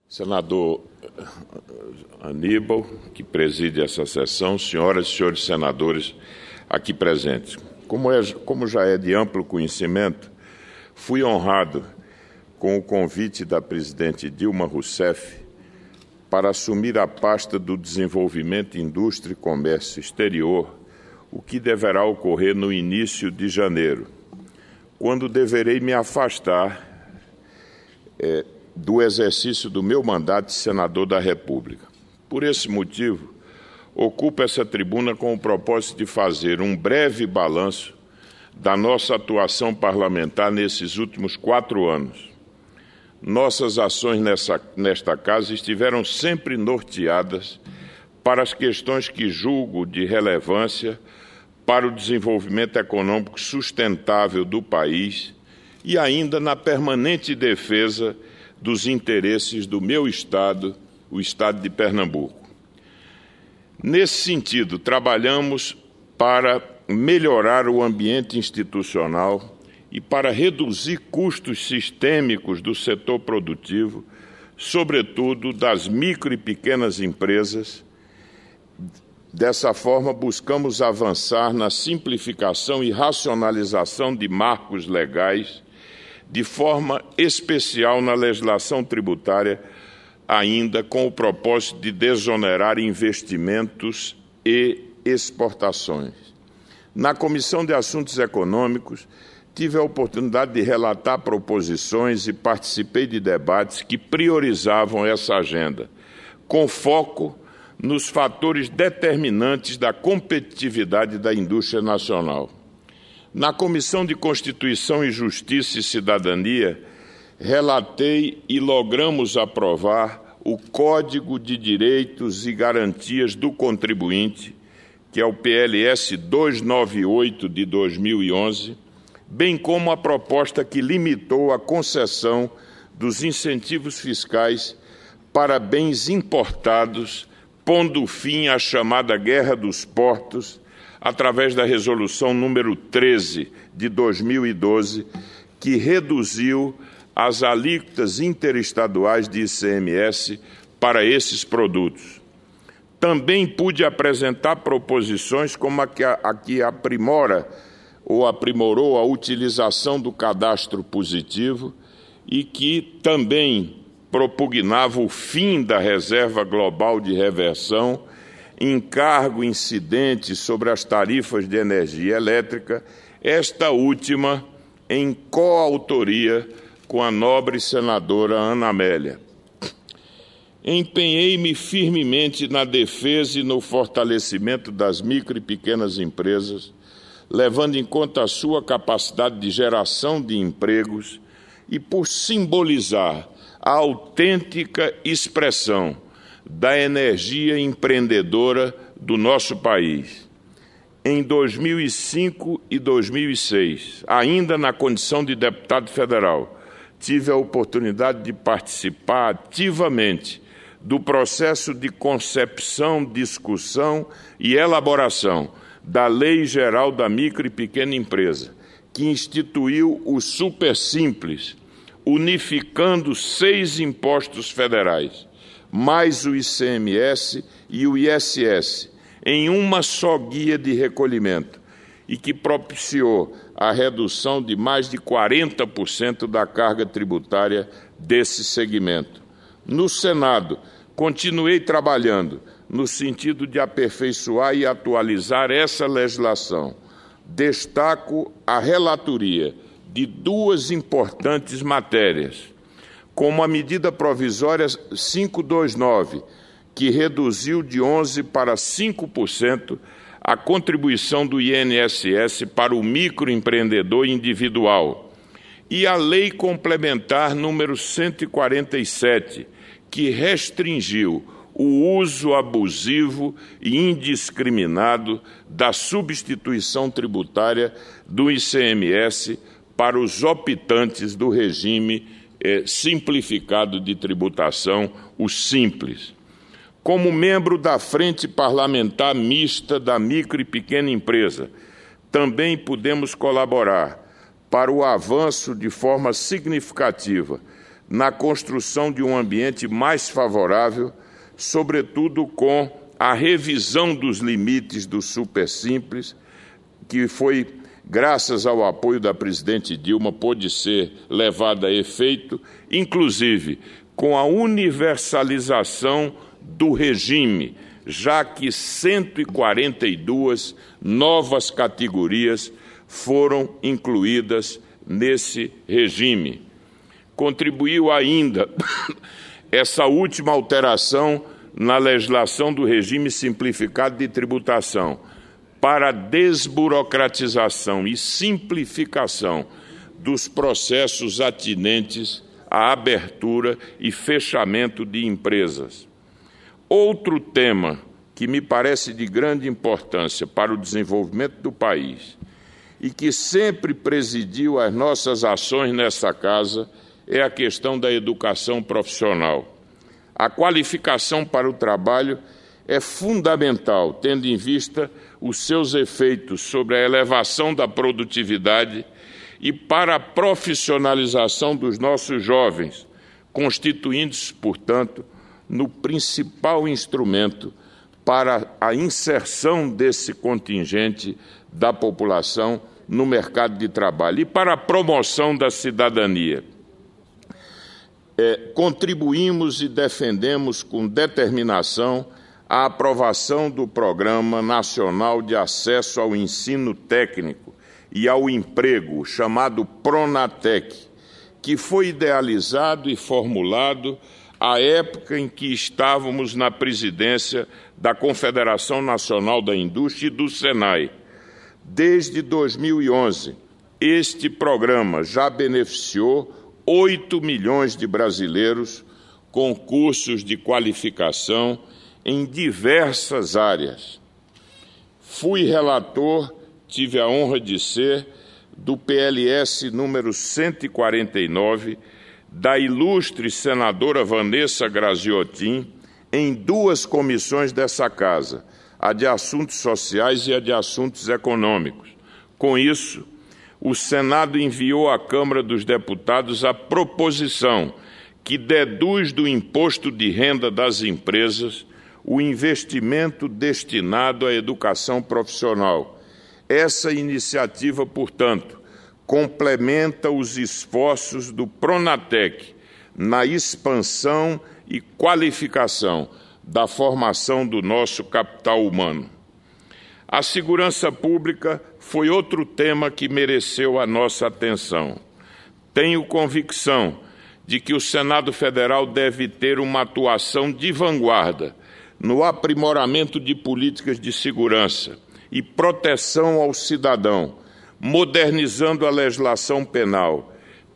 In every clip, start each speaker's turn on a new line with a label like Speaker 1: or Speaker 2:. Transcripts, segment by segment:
Speaker 1: Senador Aníbal, que preside essa sessão, senhoras e senhores senadores aqui presentes. Como já é de amplo conhecimento, fui honrado com o convite da presidente Dilma Rousseff para assumir a pasta do Desenvolvimento, Indústria e Comércio Exterior, o que deverá ocorrer no início de janeiro, quando deverei me afastar do exercício do meu mandato de senador da República. Por esse motivo, ocupo essa tribuna com o propósito de fazer um breve balanço da nossa atuação parlamentar nesses últimos 4 anos. Nossas ações nesta casa estiveram sempre norteadas para as questões que julgo de relevância para o desenvolvimento econômico sustentável do país e ainda na permanente defesa dos interesses do meu Estado, o Estado de Pernambuco. Nesse sentido, trabalhamos para melhorar o ambiente institucional e para reduzir custos sistêmicos do setor produtivo, sobretudo das micro e pequenas empresas. Dessa forma, buscamos avançar na simplificação e racionalização de marcos legais, de forma especial na legislação tributária, ainda com o propósito de desonerar investimentos e exportações. Na Comissão de Assuntos Econômicos, tive a oportunidade de relatar proposições e participei de debates que priorizavam essa agenda, com foco nos fatores determinantes da competitividade da indústria nacional. Na Comissão de Constituição e Justiça e Cidadania, relatei e logramos aprovar o Código de Direitos e Garantias do Contribuinte, que é o PLS 298 de 2011, bem como a proposta que limitou a concessão dos incentivos fiscais para bens importados, pondo fim à chamada Guerra dos Portos, através da Resolução número 13 de 2012, que reduziu as alíquotas interestaduais de ICMS para esses produtos. Também pude apresentar proposições como a que aprimora ou aprimorou a utilização do cadastro positivo e que também propugnava o fim da reserva global de reversão, encargo incidente sobre as tarifas de energia elétrica, esta última em coautoria com a nobre senadora Ana Amélia. Empenhei-me firmemente na defesa e no fortalecimento das micro e pequenas empresas, levando em conta a sua capacidade de geração de empregos e por simbolizar a autêntica expressão da energia empreendedora do nosso país. Em 2005 e 2006, ainda na condição de deputado federal, tive a oportunidade de participar ativamente do processo de concepção, discussão e elaboração da Lei Geral da Micro e Pequena Empresa, que instituiu o Super Simples, unificando 6 impostos federais, mais o ICMS e o ISS, em uma só guia de recolhimento, e que propiciou a redução de mais de 40% da carga tributária desse segmento. No Senado, continuei trabalhando no sentido de aperfeiçoar e atualizar essa legislação. Destaco a relatoria de 2 importantes matérias, como a medida provisória 529, que reduziu de 11% para 5% a contribuição do INSS para o microempreendedor individual, e a Lei Complementar número 147, que restringiu o uso abusivo e indiscriminado da substituição tributária do ICMS para os optantes do regime simplificado de tributação, o Simples. Como membro da Frente Parlamentar Mista da Micro e Pequena Empresa, também pudemos colaborar para o avanço de forma significativa na construção de um ambiente mais favorável, sobretudo com a revisão dos limites do Supersimples, que foi, graças ao apoio da presidente Dilma, pôde ser levada a efeito, inclusive com a universalização do regime, já que 142 novas categorias foram incluídas nesse regime. Contribuiu ainda essa última alteração na legislação do regime simplificado de tributação para a desburocratização e simplificação dos processos atinentes à abertura e fechamento de empresas. Outro tema que me parece de grande importância para o desenvolvimento do país e que sempre presidiu as nossas ações nessa casa é a questão da educação profissional. A qualificação para o trabalho é fundamental, tendo em vista os seus efeitos sobre a elevação da produtividade e para a profissionalização dos nossos jovens, constituindo-se, portanto, no principal instrumento para a inserção desse contingente da população no mercado de trabalho e para a promoção da cidadania. Contribuímos e defendemos com determinação a aprovação do Programa Nacional de Acesso ao Ensino Técnico e ao Emprego, chamado Pronatec, que foi idealizado e formulado à época em que estávamos na presidência da Confederação Nacional da Indústria e do Senai. Desde 2011, este programa já beneficiou 8 milhões de brasileiros com cursos de qualificação em diversas áreas. Fui relator, tive a honra de ser, do PLS número 149, da ilustre senadora Vanessa Graziotin, em 2 comissões dessa casa, a de Assuntos Sociais e a de Assuntos Econômicos. Com isso, o Senado enviou à Câmara dos Deputados a proposição que deduz do imposto de renda das empresas o investimento destinado à educação profissional. Essa iniciativa, portanto, complementa os esforços do Pronatec na expansão e qualificação da formação do nosso capital humano. A segurança pública foi outro tema que mereceu a nossa atenção. Tenho convicção de que o Senado Federal deve ter uma atuação de vanguarda no aprimoramento de políticas de segurança e proteção ao cidadão, modernizando a legislação penal,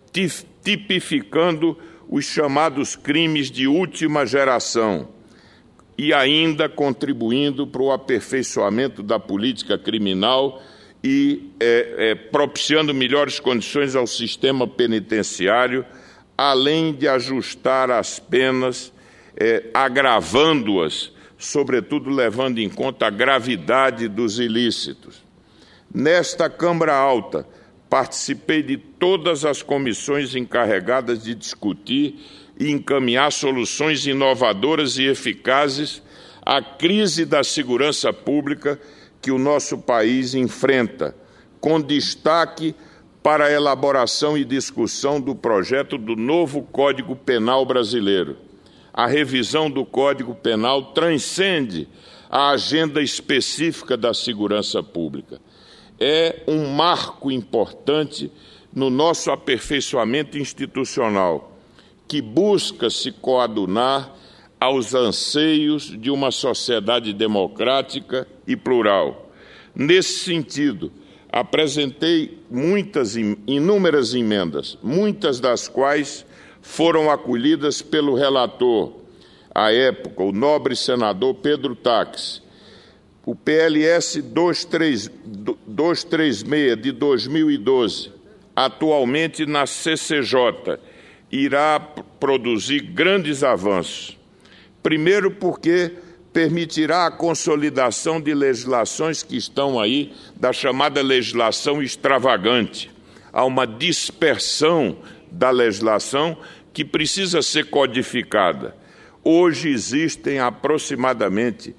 Speaker 1: tipificando os chamados crimes de última geração e ainda contribuindo para o aperfeiçoamento da política criminal e propiciando melhores condições ao sistema penitenciário, além de ajustar as penas, agravando-as, sobretudo levando em conta a gravidade dos ilícitos. Nesta Câmara Alta, participei de todas as comissões encarregadas de discutir e encaminhar soluções inovadoras e eficazes à crise da segurança pública que o nosso país enfrenta, com destaque para a elaboração e discussão do projeto do novo Código Penal brasileiro. A revisão do Código Penal transcende a agenda específica da segurança pública. É um marco importante no nosso aperfeiçoamento institucional, que busca se coadunar aos anseios de uma sociedade democrática e plural. Nesse sentido, apresentei inúmeras emendas, muitas das quais foram acolhidas pelo relator, à época, o nobre senador Pedro Taques. O PLS 236 de 2012, atualmente na CCJ, irá produzir grandes avanços. Primeiro, porque permitirá a consolidação de legislações que estão aí, da chamada legislação extravagante. Há uma dispersão da legislação que precisa ser codificada. Hoje existem aproximadamente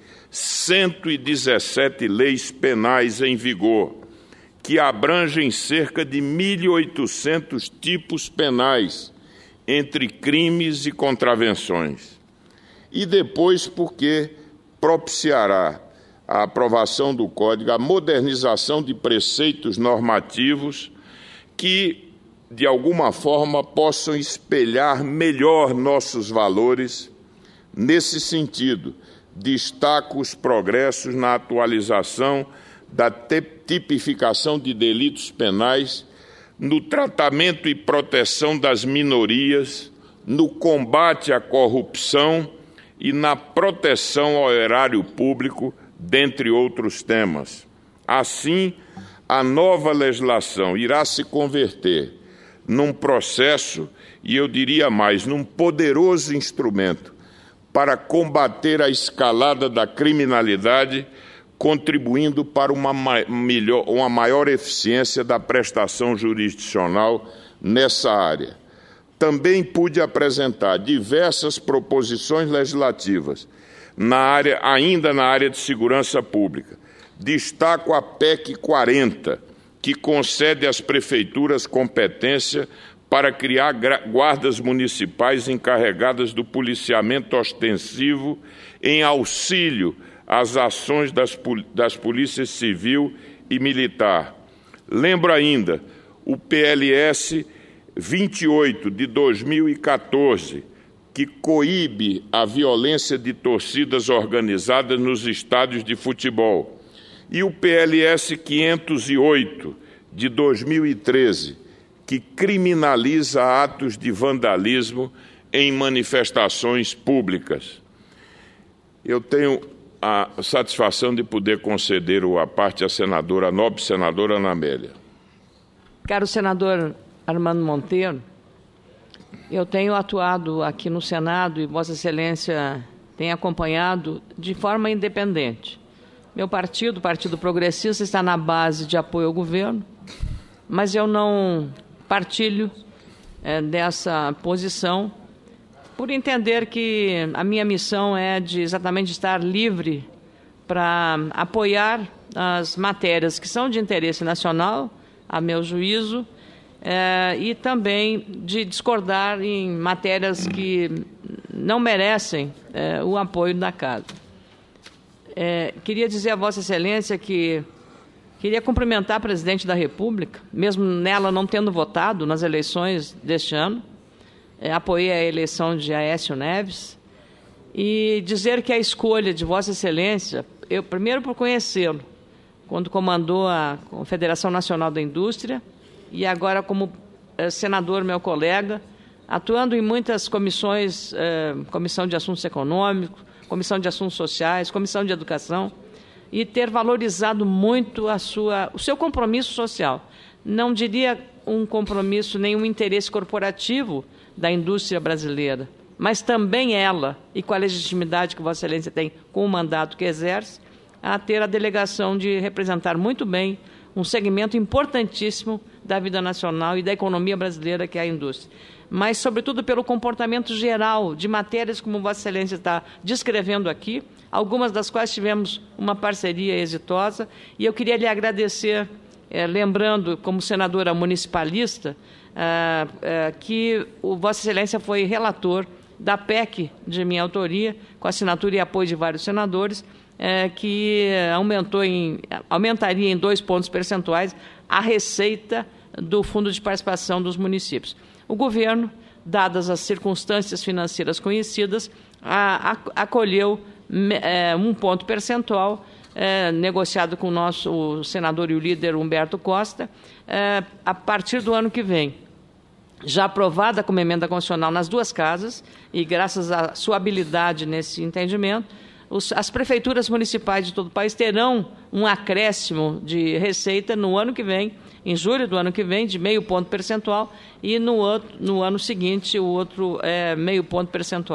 Speaker 1: 117 leis penais em vigor, que abrangem cerca de 1.800 tipos penais, entre crimes e contravenções. E depois, porque propiciará a aprovação do Código, a modernização de preceitos normativos que, de alguma forma, possam espelhar melhor nossos valores. Nesse sentido, destaco os progressos na atualização da tipificação de delitos penais, no tratamento e proteção das minorias, no combate à corrupção e na proteção ao erário público, dentre outros temas. Assim, a nova legislação irá se converter num processo, e eu diria mais, num poderoso instrumento para combater a escalada da criminalidade, contribuindo para uma maior eficiência da prestação jurisdicional nessa área. Também pude apresentar diversas proposições legislativas ainda na área de segurança pública. Destaco a PEC 40, que concede às prefeituras competência para criar guardas municipais encarregadas do policiamento ostensivo em auxílio às ações das polícias civil e militar. Lembro ainda o PLS 28 de 2014, que coíbe a violência de torcidas organizadas nos estádios de futebol, e o PLS 508 de 2013, que criminaliza atos de vandalismo em manifestações públicas. Eu tenho a satisfação de poder conceder a parte à senadora, a nobre senadora Ana Amélia.
Speaker 2: Caro senador Armando Monteiro, eu tenho atuado aqui no Senado e Vossa Excelência tem acompanhado de forma independente. Meu partido, o Partido Progressista, está na base de apoio ao governo, mas eu não partilho dessa posição, por entender que a minha missão é exatamente estar livre para apoiar as matérias que são de interesse nacional, a meu juízo, e também de discordar em matérias que não merecem o apoio da Casa. Queria dizer a Vossa Excelência que queria cumprimentar a Presidente da República, mesmo nela não tendo votado nas eleições deste ano. Apoiei a eleição de Aécio Neves e dizer que a escolha de Vossa Excelência, eu primeiro por conhecê-lo, quando comandou a Confederação Nacional da Indústria, e agora como senador, meu colega, atuando em muitas comissões, Comissão de Assuntos Econômicos, Comissão de Assuntos Sociais, Comissão de Educação, e ter valorizado muito o seu compromisso social. Não diria um compromisso, nenhum interesse corporativo da indústria brasileira, mas também ela, e com a legitimidade que Vossa Excelência tem com o mandato que exerce, a ter a delegação de representar muito bem um segmento importantíssimo da vida nacional e da economia brasileira, que é a indústria. Mas, sobretudo, pelo comportamento geral de matérias como Vossa Excelência está descrevendo aqui, algumas das quais tivemos uma parceria exitosa, e eu queria lhe agradecer, lembrando, como senadora municipalista, que Vossa Excelência foi relator da PEC de minha autoria, com assinatura e apoio de vários senadores, que aumentaria em 2 pontos percentuais a receita do Fundo de Participação dos Municípios. O governo, dadas as circunstâncias financeiras conhecidas, acolheu 1 ponto percentual, negociado com o senador e o líder Humberto Costa, a partir do ano que vem. Já aprovada como emenda constitucional nas 2 casas, e graças à sua habilidade nesse entendimento, as prefeituras municipais de todo o país terão um acréscimo de receita no ano que vem, em julho do ano que vem, de 0,5 ponto percentual, e no ano seguinte o outro 0,5 ponto percentual.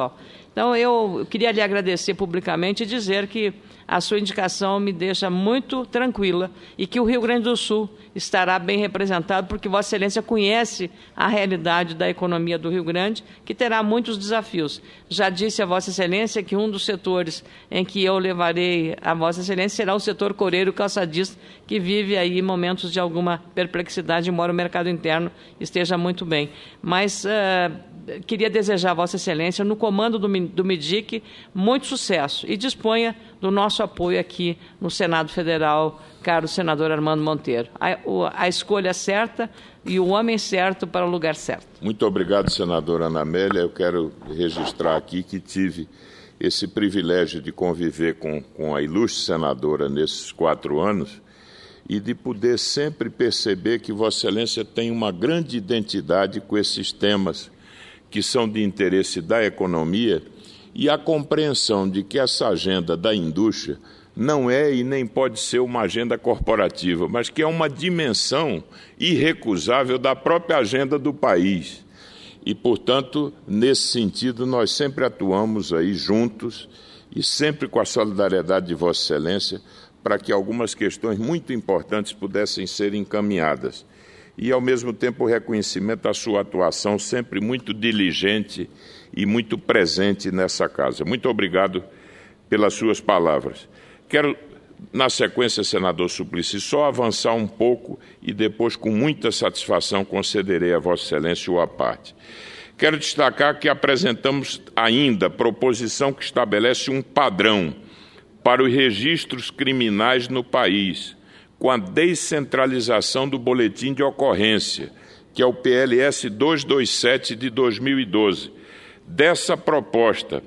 Speaker 2: Então, eu queria lhe agradecer publicamente e dizer que a sua indicação me deixa muito tranquila e que o Rio Grande do Sul estará bem representado, porque Vossa Excelência conhece a realidade da economia do Rio Grande, que terá muitos desafios. Já disse a Vossa Excelência que um dos setores em que eu levarei a Vossa Excelência será o setor coreiro calçadista, que vive aí momentos de alguma perplexidade, embora o mercado interno esteja muito bem. Mas queria desejar a Vossa Excelência, no comando do MIDIC, muito sucesso e disponha do nosso apoio aqui no Senado Federal, caro senador Armando Monteiro. A escolha certa e o homem certo para o lugar certo.
Speaker 1: Muito obrigado, senadora Ana Amélia. Eu quero registrar aqui que tive esse privilégio de conviver com a ilustre senadora nesses 4 anos e de poder sempre perceber que Vossa Excelência tem uma grande identidade com esses temas que são de interesse da economia e a compreensão de que essa agenda da indústria não é e nem pode ser uma agenda corporativa, mas que é uma dimensão irrecusável da própria agenda do país. E, portanto, nesse sentido, nós sempre atuamos aí juntos e sempre com a solidariedade de Vossa Excelência para que algumas questões muito importantes pudessem ser encaminhadas. E, ao mesmo tempo, o reconhecimento da sua atuação sempre muito diligente e muito presente nessa casa. Muito obrigado pelas suas palavras. Quero, na sequência, senador Suplicy, só avançar um pouco e depois, com muita satisfação, concederei a Vossa Excelência o à parte. Quero destacar que apresentamos ainda proposição que estabelece um padrão para os registros criminais no país, com a descentralização do boletim de ocorrência, que é o PLS 227 de 2012. Dessa proposta,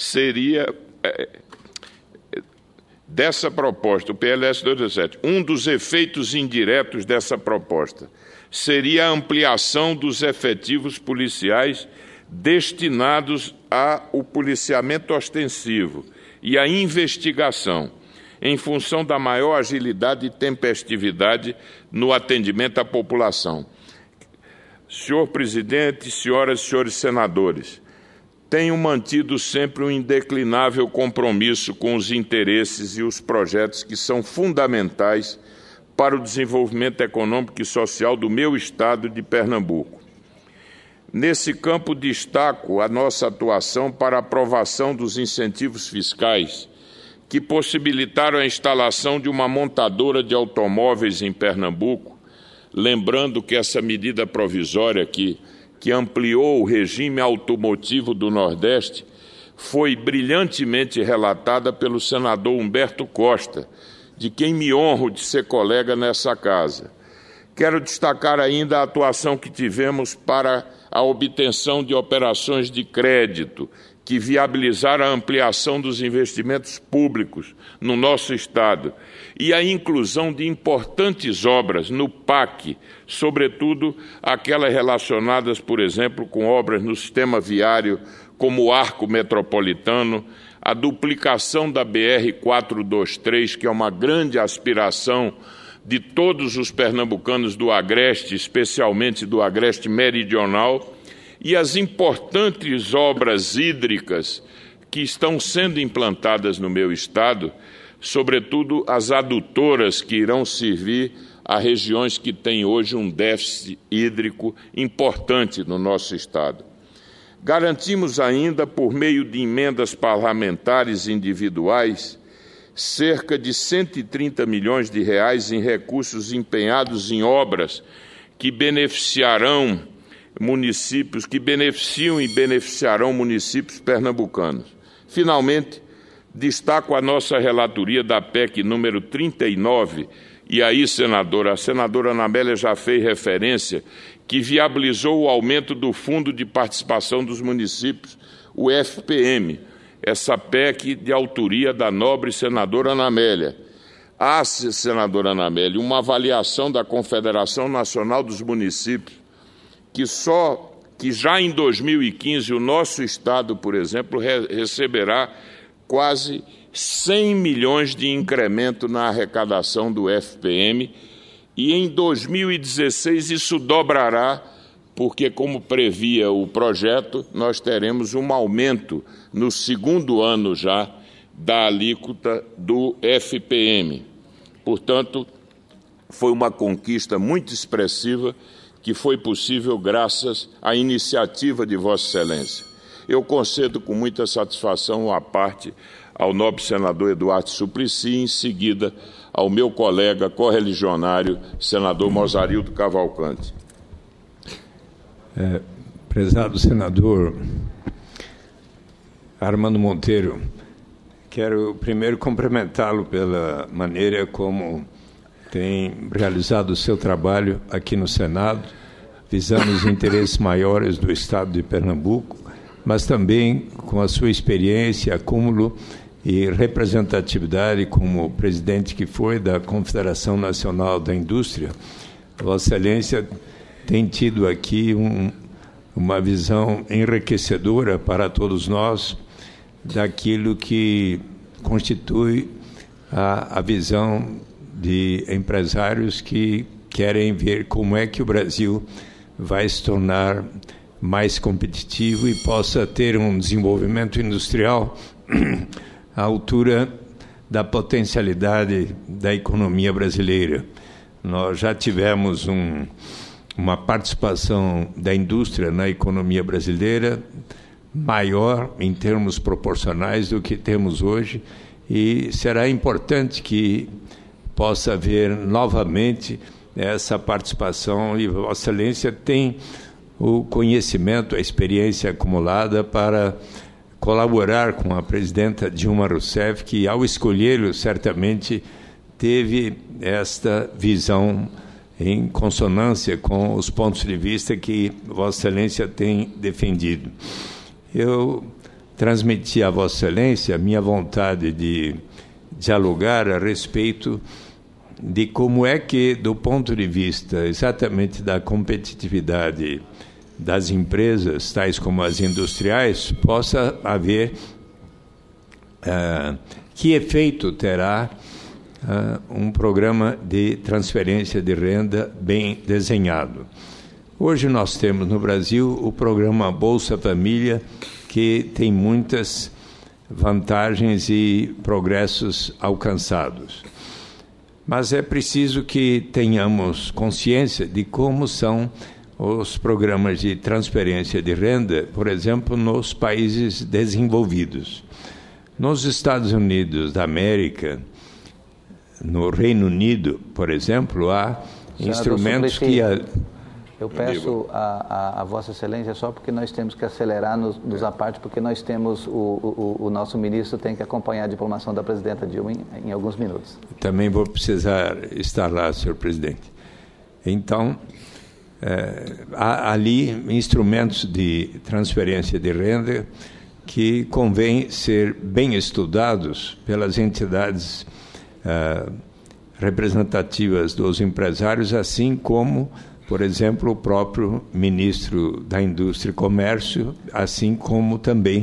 Speaker 1: o PLS 227, um dos efeitos indiretos dessa proposta seria a ampliação dos efetivos policiais destinados ao policiamento ostensivo e à investigação, em função da maior agilidade e tempestividade no atendimento à população. Senhor presidente, senhoras e senhores senadores, tenho mantido sempre um indeclinável compromisso com os interesses e os projetos que são fundamentais para o desenvolvimento econômico e social do meu estado de Pernambuco. Nesse campo, destaco a nossa atuação para a aprovação dos incentivos fiscais que possibilitaram a instalação de uma montadora de automóveis em Pernambuco, lembrando que essa medida provisória que ampliou o regime automotivo do Nordeste foi brilhantemente relatada pelo senador Humberto Costa, de quem me honro de ser colega nessa casa. Quero destacar ainda a atuação que tivemos para a obtenção de operações de crédito, que viabilizaram a ampliação dos investimentos públicos no nosso Estado e a inclusão de importantes obras no PAC, sobretudo aquelas relacionadas, por exemplo, com obras no sistema viário, como o Arco Metropolitano, a duplicação da BR-423, que é uma grande aspiração de todos os pernambucanos do Agreste, especialmente do Agreste Meridional, e as importantes obras hídricas que estão sendo implantadas no meu estado, sobretudo as adutoras que irão servir a regiões que têm hoje um déficit hídrico importante no nosso estado. Garantimos ainda, por meio de emendas parlamentares individuais, cerca de 130 milhões de reais em recursos empenhados em obras que beneficiam e beneficiarão municípios pernambucanos. Finalmente, destaco a nossa relatoria da PEC número 39, e aí, a senadora Ana Amélia já fez referência, que viabilizou o aumento do Fundo de Participação dos Municípios, o FPM, essa PEC de autoria da nobre senadora Ana Amélia. Há, senadora Ana Amélia, uma avaliação da Confederação Nacional dos Municípios, que já em 2015 o nosso estado, por exemplo, receberá quase 100 milhões de incremento na arrecadação do FPM, e em 2016 isso dobrará, porque, como previa o projeto, nós teremos um aumento no segundo ano já da alíquota do FPM. Portanto, foi uma conquista muito expressiva que foi possível graças à iniciativa de Vossa Excelência. Eu concedo com muita satisfação a parte ao nobre senador Eduardo Suplicy, em seguida ao meu colega correligionário, senador Mozarildo Cavalcante.
Speaker 3: Prezado senador Armando Monteiro, quero primeiro cumprimentá-lo pela maneira como tem realizado o seu trabalho aqui no Senado, visando os interesses maiores do Estado de Pernambuco, mas também com a sua experiência, acúmulo e representatividade como presidente que foi da Confederação Nacional da Indústria. Vossa Excelência tem tido aqui uma visão enriquecedora para todos nós daquilo que constitui a visão de empresários que querem ver como é que o Brasil vai se tornar mais competitivo e possa ter um desenvolvimento industrial à altura da potencialidade da economia brasileira. Nós já tivemos uma participação da indústria na economia brasileira maior em termos proporcionais do que temos hoje, e será importante que possa haver novamente essa participação, e Vossa Excelência tem o conhecimento, a experiência acumulada para colaborar com a presidenta Dilma Rousseff, que ao escolhê-lo certamente teve esta visão em consonância com os pontos de vista que Vossa Excelência tem defendido. Eu transmiti a Vossa Excelência a minha vontade de dialogar a respeito de como é que, do ponto de vista exatamente da competitividade das empresas, tais como as industriais, possa haver que efeito terá um programa de transferência de renda bem desenhado. Hoje nós temos no Brasil o programa Bolsa Família, que tem muitas vantagens e progressos alcançados. Mas é preciso que tenhamos consciência de como são os programas de transferência de renda, por exemplo, nos países desenvolvidos. Nos Estados Unidos da América, no Reino Unido, por exemplo, há instrumentos que...
Speaker 4: Eu peço a Vossa Excelência só porque nós temos que acelerar nos apartes, porque nós temos, o nosso ministro tem que acompanhar a diplomação da presidenta Dilma em alguns minutos.
Speaker 3: Também vou precisar estar lá, senhor presidente. Então, há ali instrumentos de transferência de renda que convém ser bem estudados pelas entidades representativas dos empresários, assim como, por exemplo, o próprio ministro da Indústria e Comércio, assim como também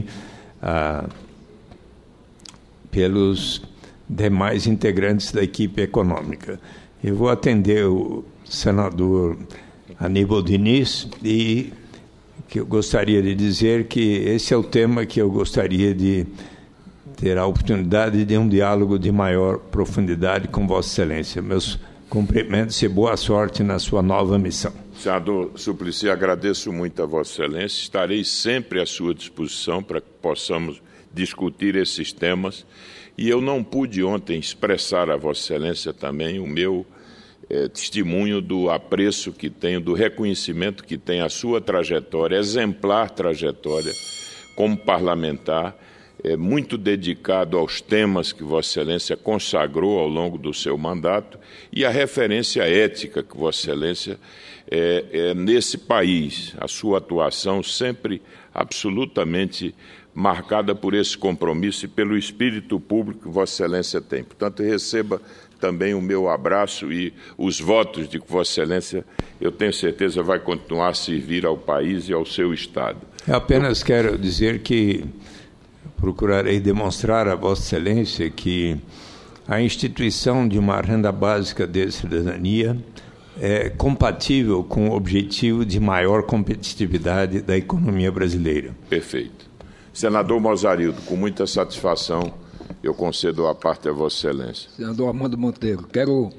Speaker 3: pelos demais integrantes da equipe econômica. Eu vou atender o senador Aníbal Diniz e que eu gostaria de dizer que esse é o tema que eu gostaria de ter a oportunidade de um diálogo de maior profundidade com Vossa Excelência. Meus cumprimentos e boa sorte na sua nova missão.
Speaker 1: Senador Suplicy, agradeço muito a Vossa Excelência. Estarei sempre à sua disposição para que possamos discutir esses temas. E eu não pude ontem expressar a Vossa Excelência também o meu testemunho do apreço que tenho, do reconhecimento que tem a sua trajetória, exemplar trajetória como parlamentar, muito dedicado aos temas que Vossa Excelência consagrou ao longo do seu mandato e a referência ética que Vossa Excelência nesse país, a sua atuação sempre absolutamente marcada por esse compromisso e pelo espírito público que Vossa Excelência tem. Portanto, receba também o meu abraço e os votos de que Vossa Excelência, eu tenho certeza, vai continuar a servir ao país e ao seu Estado.
Speaker 3: Eu apenas quero dizer que procurarei demonstrar a Vossa Excelência que a instituição de uma renda básica de cidadania é compatível com o objetivo de maior competitividade da economia brasileira.
Speaker 1: Perfeito. Senador Mozarildo, com muita satisfação, eu concedo a parte a Vossa Excelência.
Speaker 5: Senador Armando Monteiro, quero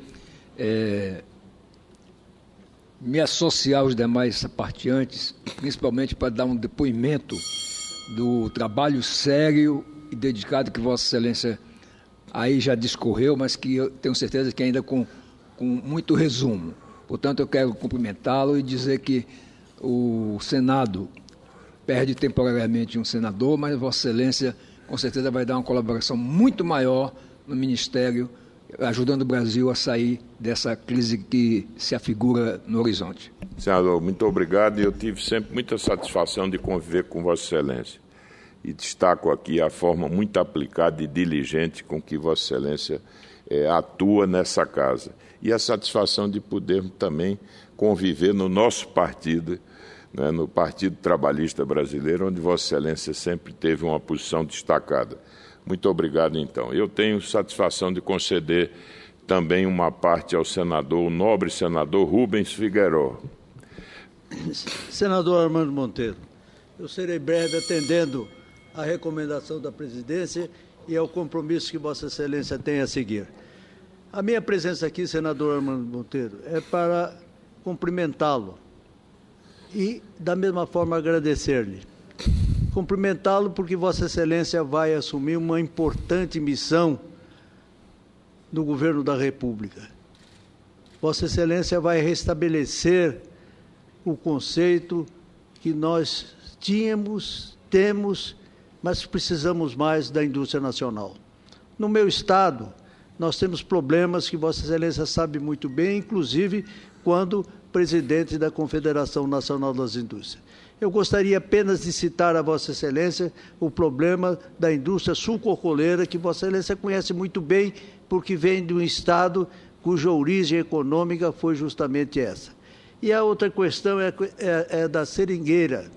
Speaker 5: me associar aos demais parteantes, principalmente para dar um depoimento do trabalho sério e dedicado que Vossa Excelência aí já discorreu, mas que eu tenho certeza que ainda com muito resumo. Portanto, eu quero cumprimentá-lo e dizer que o Senado perde temporariamente um senador, mas Vossa Excelência com certeza vai dar uma colaboração muito maior no Ministério, ajudando o Brasil a sair dessa crise que se afigura no horizonte.
Speaker 1: Senador, muito obrigado. Eu tive sempre muita satisfação de conviver com Vossa Excelência. E destaco aqui a forma muito aplicada e diligente com que Vossa Excelência atua nessa casa. E a satisfação de podermos também conviver no nosso partido, né, no Partido Trabalhista Brasileiro, onde Vossa Excelência sempre teve uma posição destacada. Muito obrigado, então. Eu tenho satisfação de conceder também uma parte ao senador, o nobre senador Rubens Figueiredo.
Speaker 6: Senador Armando Monteiro, eu serei breve atendendo à recomendação da presidência e ao compromisso que Vossa Excelência tem a seguir. A minha presença aqui, senador Armando Monteiro, é para cumprimentá-lo e, da mesma forma, agradecer-lhe. Cumprimentá-lo porque Vossa Excelência vai assumir uma importante missão do governo da República. Vossa Excelência vai restabelecer o conceito que nós temos, mas precisamos mais da indústria nacional. No meu estado, nós temos problemas que Vossa Excelência sabe muito bem, inclusive quando presidente da Confederação Nacional das Indústrias. Eu gostaria apenas de citar a Vossa Excelência o problema da indústria sucroalcooleira, que Vossa Excelência conhece muito bem, porque vem de um estado cuja origem econômica foi justamente essa. E a outra questão é da seringueira.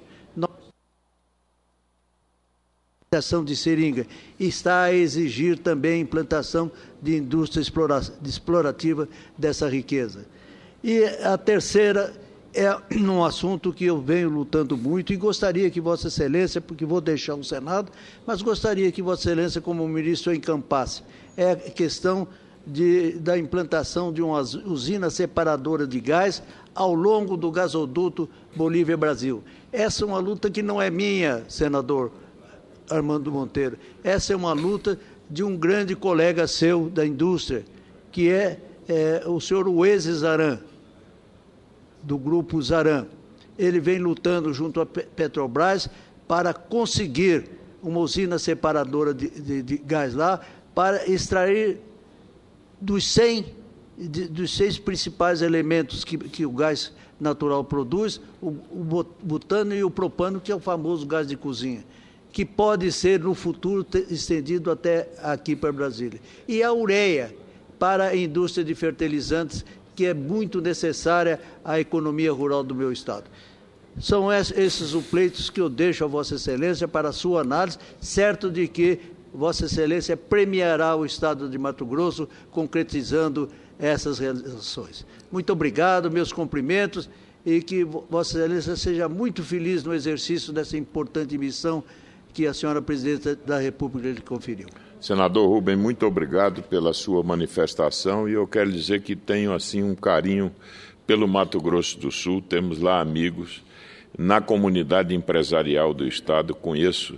Speaker 6: A implantação de seringa está a exigir também a implantação de indústria explorativa dessa riqueza. E a terceira é um assunto que eu venho lutando muito e gostaria que Vossa Excelência, porque vou deixar o Senado, mas gostaria que Vossa Excelência, como ministro, encampasse. É a questão da implantação de uma usina separadora de gás ao longo do gasoduto Bolívia-Brasil. Essa é uma luta que não é minha, senador Armando Monteiro. Essa é uma luta de um grande colega seu da indústria, que é o senhor Ueze Zaran, do Grupo Zaran. Ele vem lutando junto à Petrobras para conseguir uma usina separadora de gás lá, para extrair dos 6 principais elementos que o gás natural produz, o butano e o propano, que é o famoso gás de cozinha, que pode ser, no futuro, estendido até aqui para Brasília. E a ureia, para a indústria de fertilizantes, que é muito necessária à economia rural do meu estado. São esses os pleitos que eu deixo a Vossa Excelência para a sua análise, certo de que Vossa Excelência premiará o estado de Mato Grosso, concretizando essas realizações. Muito obrigado, meus cumprimentos, e que Vossa Excelência seja muito feliz no exercício dessa importante missão que a senhora Presidenta da República lhe conferiu.
Speaker 1: Senador Rubem, muito obrigado pela sua manifestação, e eu quero dizer que tenho assim um carinho pelo Mato Grosso do Sul. Temos lá amigos na comunidade empresarial do estado, conheço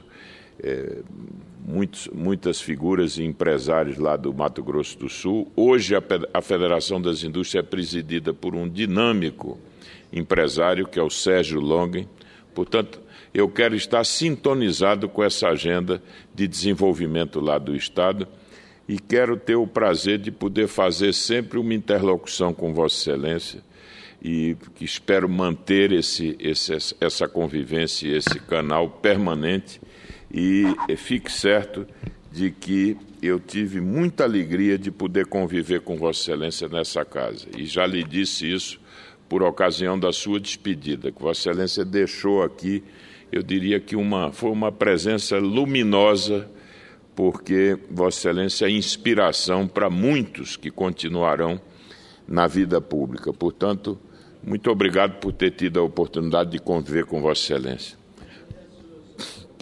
Speaker 1: muitas figuras e empresários lá do Mato Grosso do Sul. Hoje a Federação das Indústrias é presidida por um dinâmico empresário, que é o Sérgio Longen. Portanto, eu quero estar sintonizado com essa agenda de desenvolvimento lá do estado e quero ter o prazer de poder fazer sempre uma interlocução com Vossa Excelência, e que espero manter essa convivência, esse canal permanente, e fique certo de que eu tive muita alegria de poder conviver com Vossa Excelência nessa casa, e já lhe disse isso por ocasião da sua despedida, que Vossa Excelência deixou aqui, eu diria que foi uma presença luminosa, porque Vossa Excelência é inspiração para muitos que continuarão na vida pública. Portanto, muito obrigado por ter tido a oportunidade de conviver com Vossa Excelência.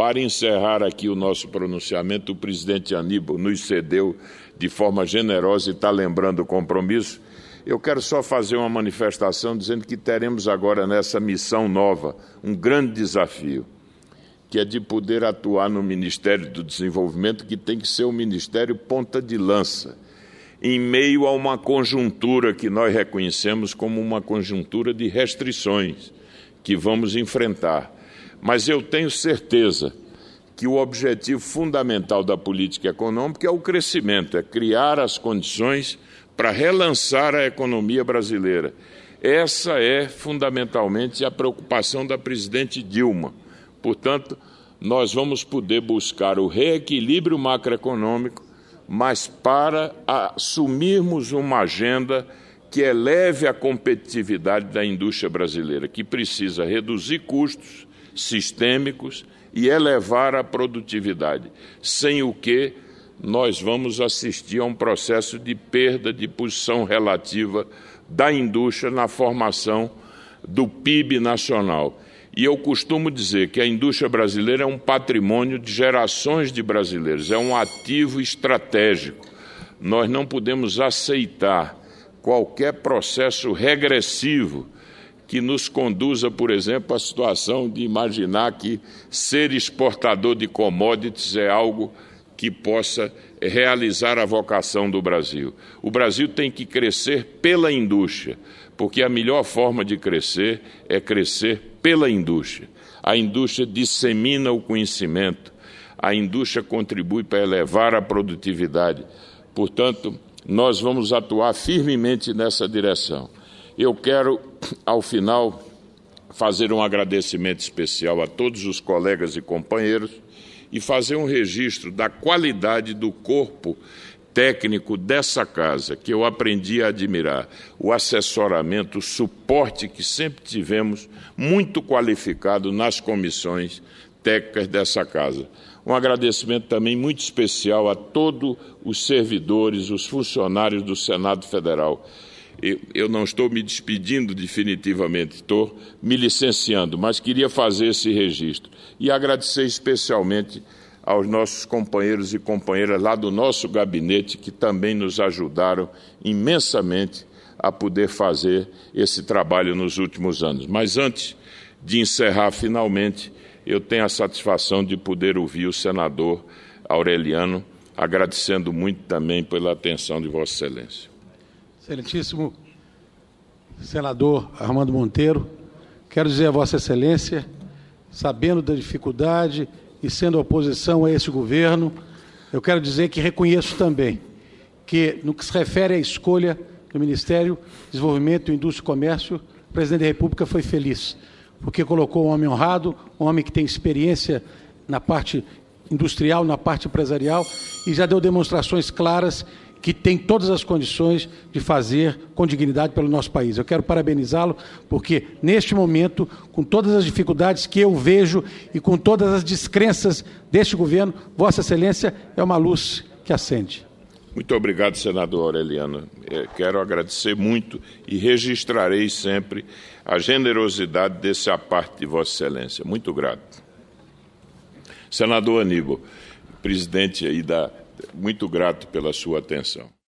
Speaker 1: Para encerrar aqui o nosso pronunciamento, o presidente Aníbal nos cedeu de forma generosa e está lembrando o compromisso. Eu quero só fazer uma manifestação dizendo que teremos agora nessa missão nova um grande desafio, que é de poder atuar no Ministério do Desenvolvimento, que tem que ser um ministério ponta de lança, em meio a uma conjuntura que nós reconhecemos como uma conjuntura de restrições que vamos enfrentar. Mas eu tenho certeza que o objetivo fundamental da política econômica é o crescimento, é criar as condições para relançar a economia brasileira. Essa é fundamentalmente a preocupação da presidente Dilma. Portanto, nós vamos poder buscar o reequilíbrio macroeconômico, mas para assumirmos uma agenda que eleve a competitividade da indústria brasileira, que precisa reduzir custos sistêmicos e elevar a produtividade, sem o que nós vamos assistir a um processo de perda de posição relativa da indústria na formação do PIB nacional. E eu costumo dizer que a indústria brasileira é um patrimônio de gerações de brasileiros, é um ativo estratégico. Nós não podemos aceitar qualquer processo regressivo que nos conduza, por exemplo, à situação de imaginar que ser exportador de commodities é algo que possa realizar a vocação do Brasil. O Brasil tem que crescer pela indústria, porque a melhor forma de crescer é crescer pela indústria. A indústria dissemina o conhecimento, a indústria contribui para elevar a produtividade. Portanto, nós vamos atuar firmemente nessa direção. Eu quero, ao final, fazer um agradecimento especial a todos os colegas e companheiros e fazer um registro da qualidade do corpo técnico dessa casa, que eu aprendi a admirar, o assessoramento, o suporte que sempre tivemos, muito qualificado nas comissões técnicas dessa casa. Um agradecimento também muito especial a todos os servidores, os funcionários do Senado Federal. Eu não estou me despedindo definitivamente, estou me licenciando, mas queria fazer esse registro e agradecer especialmente aos nossos companheiros e companheiras lá do nosso gabinete que também nos ajudaram imensamente a poder fazer esse trabalho nos últimos anos. Mas antes de encerrar finalmente, eu tenho a satisfação de poder ouvir o senador Aureliano, agradecendo muito também pela atenção de Vossa Excelência.
Speaker 7: Excelentíssimo senador Armando Monteiro, quero dizer a Vossa Excelência, sabendo da dificuldade e sendo oposição a esse governo, eu quero dizer que reconheço também que, no que se refere à escolha do Ministério do Desenvolvimento, Indústria e Comércio, o presidente da República foi feliz, porque colocou um homem honrado, um homem que tem experiência na parte industrial, na parte empresarial, e já deu demonstrações claras que tem todas as condições de fazer com dignidade pelo nosso país. Eu quero parabenizá-lo, porque, neste momento, com todas as dificuldades que eu vejo e com todas as descrenças deste governo, Vossa Excelência é uma luz que acende.
Speaker 1: Muito obrigado, senador Aureliano. Quero agradecer muito e registrarei sempre a generosidade dessa parte de Vossa Excelência. Muito grato. Senador Aníbal, presidente aí muito grato pela sua atenção.